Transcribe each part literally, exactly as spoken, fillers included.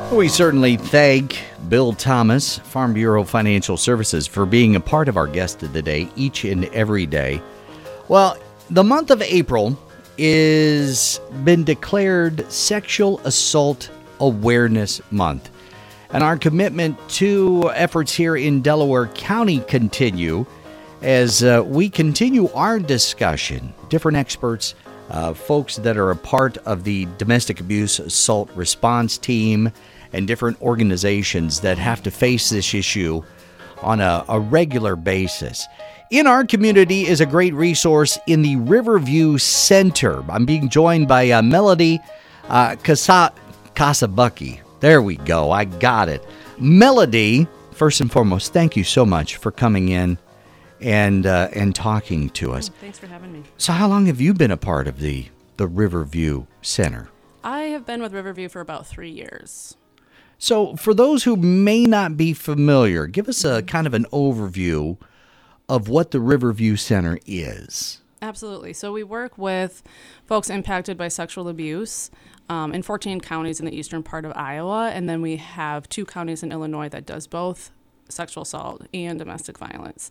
We certainly thank Bill Thomas, Farm Bureau Financial Services, for being a part of our guest of the day each and every day. Well, the month of April is been declared Sexual Assault Awareness Month. And our commitment to efforts here in Delaware County continue as uh, we continue our discussion. Different experts, uh, folks that are a part of the Domestic Abuse Assault Response Team, and different organizations that have to face this issue on a, a regular basis. In our community is a great resource in the Riverview Center. I'm being joined by uh, Melody uh, Casa- Casabucky. There we go. I got it. Melody, first and foremost, thank you so much for coming in and uh, and talking to us. Oh, thanks for having me. So how long have you been a part of the, the Riverview Center? I have been with Riverview for about three years. So for those who may not be familiar, give us a kind of an overview of what the Riverview Center is. Absolutely. So we work with folks impacted by sexual abuse um, in fourteen counties in the eastern part of Iowa, and then we have two counties in Illinois that does both sexual assault and domestic violence.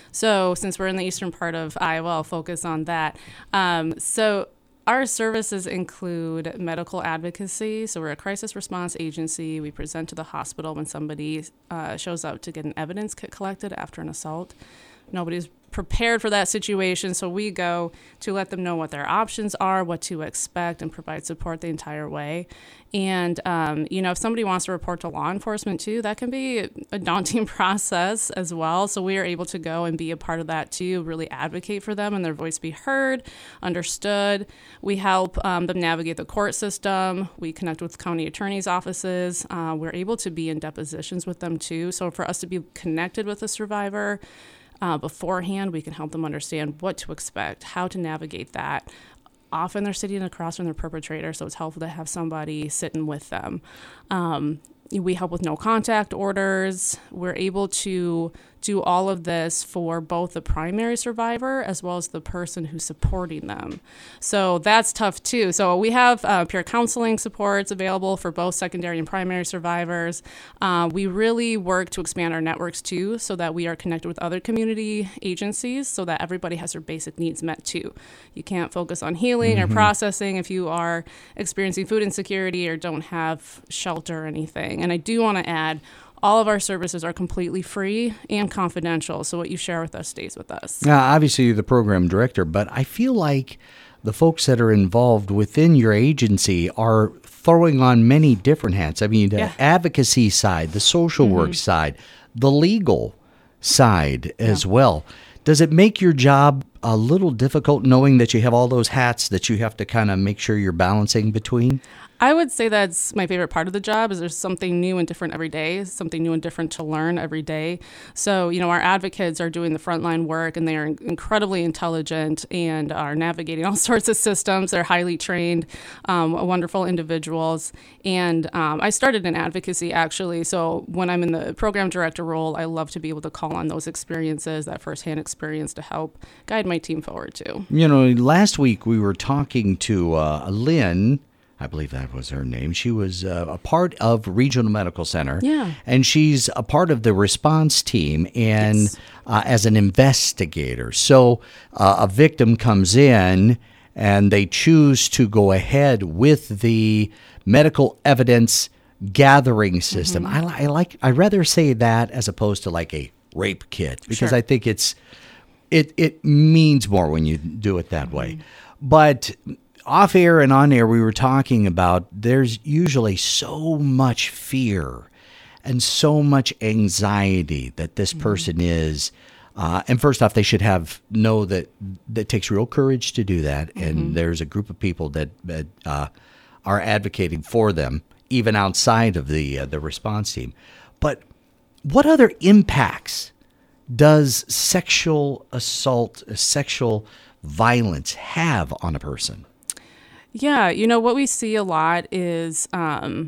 So since we're in the eastern part of Iowa, I'll focus on that. Um, so Our services include medical advocacy. So we're a crisis response agency. We present to the hospital when somebody uh, shows up to get an evidence kit collected after an assault. Nobody's prepared for that situation, so we go to let them know what their options are, what to expect, and provide support the entire way. And, um, you know, if somebody wants to report to law enforcement, too, that can be a daunting process as well. So we are able to go and be a part of that, too, really advocate for them and their voice be heard, understood. We help um, them navigate the court system. We connect with county attorneys' offices. Uh, we're able to be in depositions with them, too. So for us to be connected with the survivor Uh, beforehand, we can help them understand what to expect, how to navigate that. Often they're sitting across from their perpetrator, so it's helpful to have somebody sitting with them. Um, we help with no contact orders. We're able to do all of this for both the primary survivor as well as the person who's supporting them. So that's tough too. So we have uh, peer counseling supports available for both secondary and primary survivors. Uh, we really work to expand our networks too, so that we are connected with other community agencies so that everybody has their basic needs met too. You can't focus on healing mm-hmm. or processing if you are experiencing food insecurity or don't have shelter or anything. And I do want to add, all of our services are completely free and confidential, so what you share with us stays with us. Now, obviously, you're the program director, but I feel like the folks that are involved within your agency are throwing on many different hats. I mean, the yeah. advocacy side, the social mm-hmm. work side, the legal side as yeah. well. Does it make your job a little difficult knowing that you have all those hats that you have to kind of make sure you're balancing between? I would say that's my favorite part of the job is there's something new and different every day, something new and different to learn every day. So, you know, our advocates are doing the frontline work and they are incredibly intelligent and are navigating all sorts of systems. They're highly trained, um, wonderful individuals. And um, I started in advocacy actually. So when I'm in the program director role, I love to be able to call on those experiences, that firsthand experience to help guide my team forward too. You know, last week we were talking to uh, Lynn, I believe that was her name. She was uh, a part of Regional Medical Center. Yeah. And she's a part of the response team and yes. uh, as an investigator. So uh, a victim comes in and they choose to go ahead with the medical evidence gathering system. Mm-hmm. I, I like, I'd rather say that as opposed to like a rape kit because sure. I think it's, it, it means more when you do it that mm-hmm. way. But off air and on air, we were talking about there's usually so much fear and so much anxiety that this person mm-hmm. is. Uh, and first off, they should have know that that takes real courage to do that. Mm-hmm. And there's a group of people that, that uh, are advocating for them, even outside of the uh, the response team. But what other impacts does sexual assault, sexual violence have on a person? Yeah, you know, what we see a lot is um,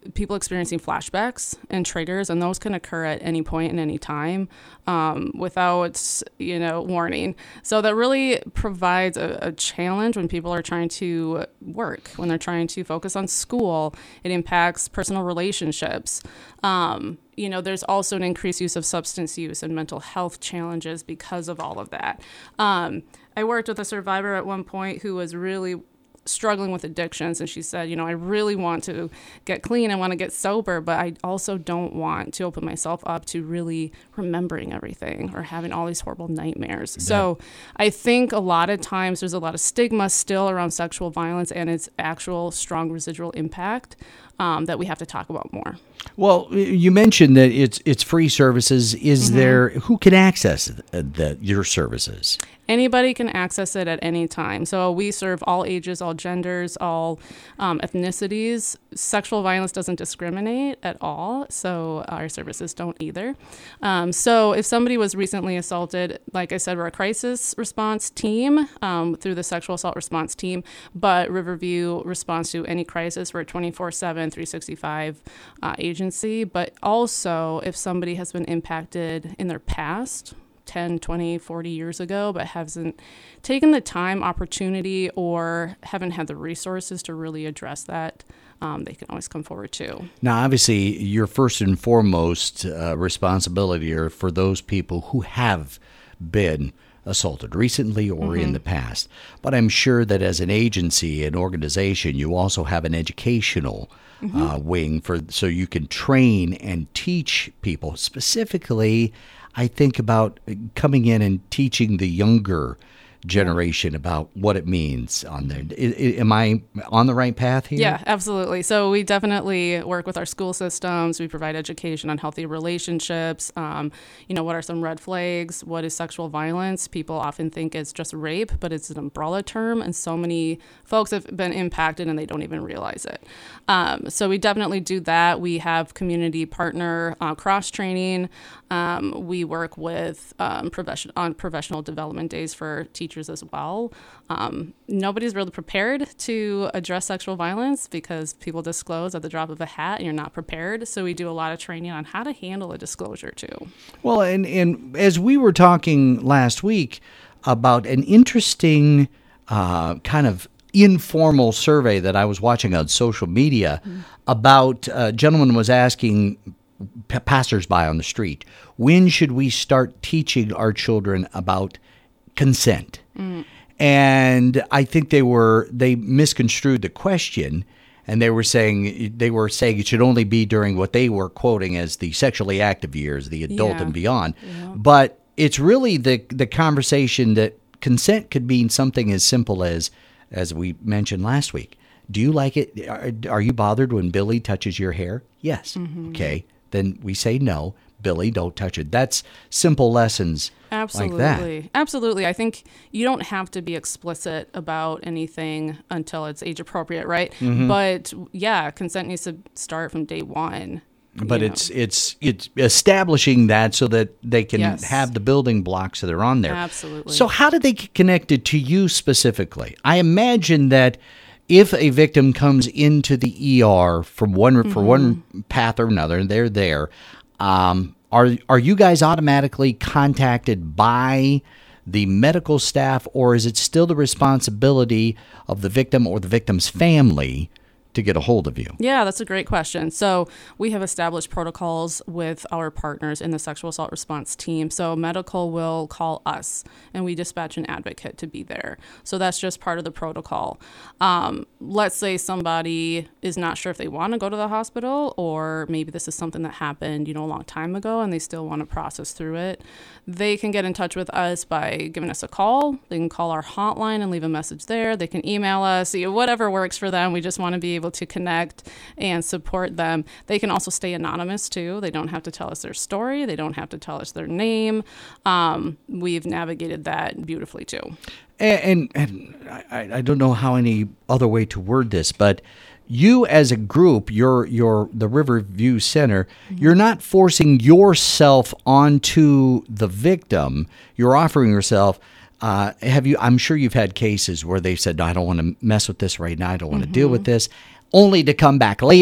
people experiencing flashbacks and triggers, and those can occur at any point and any time um, without, you know, warning. So that really provides a, a challenge when people are trying to work, when they're trying to focus on school. It impacts personal relationships. Um, you know, there's also an increased use of substance use and mental health challenges because of all of that. Um, I worked with a survivor at one point who was really struggling with addictions, and she said, you know, I really want to get clean, I want to get sober, but I also don't want to open myself up to really remembering everything or having all these horrible nightmares. Yeah. So I think a lot of times there's a lot of stigma still around sexual violence and its actual strong residual impact um, that we have to talk about more. Well, you mentioned that it's it's free services. Is mm-hmm. there, who can access the, the, your services? Anybody can access it at any time. So we serve all ages, all genders, all um, ethnicities. Sexual violence doesn't discriminate at all, so our services don't either. Um, so if somebody was recently assaulted, like I said, we're a crisis response team um, through the sexual assault response team, but Riverview responds to any crisis. We're a twenty-four seven, three sixty-five uh, agency, but also if somebody has been impacted in their past, ten, twenty, forty years ago, but hasn't taken the time, opportunity, or haven't had the resources to really address that, um, they can always come forward too. Now, obviously, your first and foremost uh, responsibility are for those people who have been assaulted recently or mm-hmm. in the past. But I'm sure that as an agency, an organization, you also have an educational mm-hmm. uh, wing for so you can train and teach people. Specifically, I think about coming in and teaching the younger generation about what it means on there. I, I, am I on the right path here? Yeah, absolutely. So we definitely work with our school systems. We provide education on healthy relationships. Um, you know, what are some red flags? What is sexual violence? People often think it's just rape, but it's an umbrella term, and so many folks have been impacted and they don't even realize it. Um, so we definitely do that. We have community partner uh, cross-training. Um, we work with um, profession- on professional development days for teachers as well. Um, nobody's really prepared to address sexual violence because people disclose at the drop of a hat and you're not prepared. So we do a lot of training on how to handle a disclosure too. Well, and, and as we were talking last week about an interesting uh, kind of informal survey that I was watching on social media mm-hmm. about uh, a gentleman was asking p- passersby on the street, when should we start teaching our children about consent? Mm. And I think they were they misconstrued the question, and they were saying they were saying it should only be during what they were quoting as the sexually active years, the adult yeah. and beyond. Yeah. But it's really the the conversation that consent could mean something as simple as, as we mentioned last week. Do you like it? Are, are you bothered when Billy touches your hair? Yes. Mm-hmm. Okay. Then we say no. Billy, don't touch it. That's simple lessons. Absolutely. Like that. Absolutely. I think you don't have to be explicit about anything until it's age appropriate, right? Mm-hmm. But yeah, consent needs to start from day one. But it's know. it's it's establishing that so that they can yes. have the building blocks that are on there. Absolutely. So how do they get connected to you specifically? I imagine that if a victim comes into the E R from one mm-hmm. for one path or another, and they're there, Um, are are you guys automatically contacted by the medical staff, or is it still the responsibility of the victim or the victim's family to get a hold of you? Yeah, that's a great question. So we have established protocols with our partners in the sexual assault response team. So medical will call us, and we dispatch an advocate to be there. So that's just part of the protocol. Um, let's say somebody is not sure if they want to go to the hospital, or maybe this is something that happened, you know, a long time ago, and they still want to process through it. They can get in touch with us by giving us a call. They can call our hotline and leave a message there. They can email us, you know, whatever works for them. We just want to be able to connect and support them. They can also stay anonymous too. They don't have to tell us their story. They don't have to tell us their name. Um, we've navigated that beautifully too. And, and, and I, I don't know how any other way to word this, but you as a group, you're, you're the Riverview Center, mm-hmm. you're not forcing yourself onto the victim. You're offering yourself. Uh, have you? I'm sure you've had cases where they said, no, I don't want to mess with this right now. I don't want to mm-hmm. deal with this, only to come back later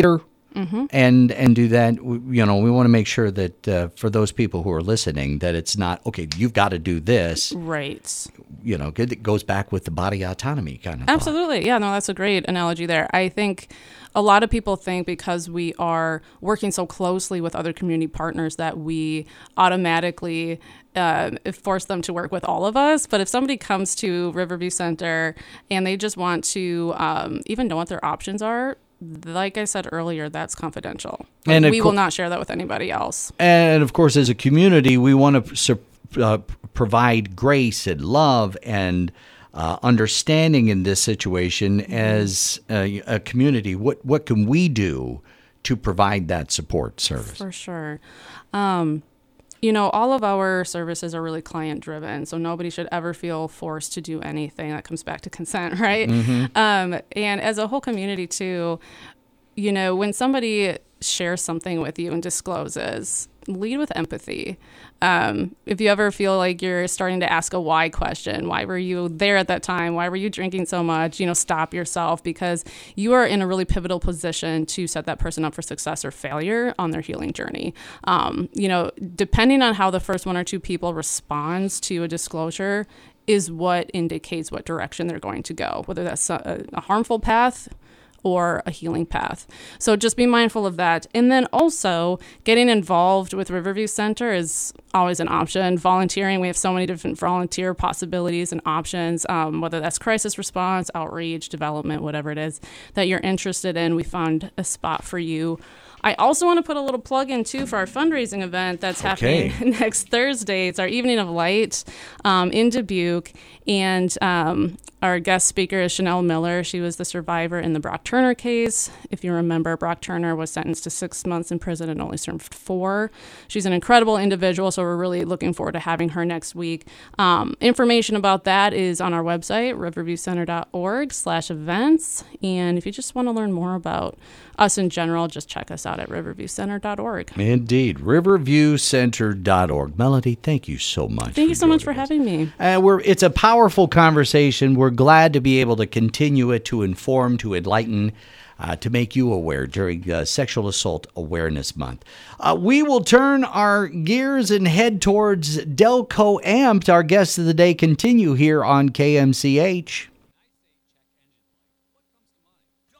mm-hmm. and and do that. You know, we want to make sure that uh, for those people who are listening, that it's not, okay, you've got to do this. Right. You know, it goes back with the body autonomy kind of Absolutely. thought. Yeah, no, that's a great analogy there. I think a lot of people think because we are working so closely with other community partners that we automatically uh, force them to work with all of us. But if somebody comes to Riverview Center and they just want to um, even know what their options are, like I said earlier, that's confidential. And we co- will not share that with anybody else. And of course, as a community, we want to uh, provide grace and love and uh, understanding in this situation. Mm-hmm. As a, a community. What what can we do to provide that support service? For sure. Um, You know, all of our services are really client driven, so nobody should ever feel forced to do anything. That comes back to consent, right? Mm-hmm. Um, and as a whole community too, you know, when somebody shares something with you and discloses, lead with empathy. Um, if you ever feel like you're starting to ask a why question, why were you there at that time? Why were you drinking so much? You know, stop yourself, because you are in a really pivotal position to set that person up for success or failure on their healing journey. Um, you know, depending on how the first one or two people responds to a disclosure is what indicates what direction they're going to go, whether that's a, a harmful path or a healing path. So just be mindful of that. And then also getting involved with Riverview Center is always an option. Volunteering, we have so many different volunteer possibilities and options, um, whether that's crisis response, outreach, development, whatever it is that you're interested in. We found a spot for you. I also want to put a little plug in, too, for our fundraising event that's okay. happening next Thursday. It's our Evening of Light um, in Dubuque. And um, our guest speaker is Chanel Miller. She was the survivor in the Brock Turner case. If you remember, Brock Turner was sentenced to six months in prison and only served four. She's an incredible individual, so we're really looking forward to having her next week. Um, information about that is on our website, riverviewcenter.org slash events. And if you just want to learn more about us in general, just check us out at riverviewcenter dot org. Indeed, riverview center dot org. Melody, thank you so much. Thank you so much for having me. Uh, we're, it's a powerful conversation. We're glad to be able to continue it, to inform, to enlighten, uh, to make you aware during uh, Sexual Assault Awareness Month. Uh, we will turn our gears and head towards Delco Amped. Our guest of the day continue here on K M C H.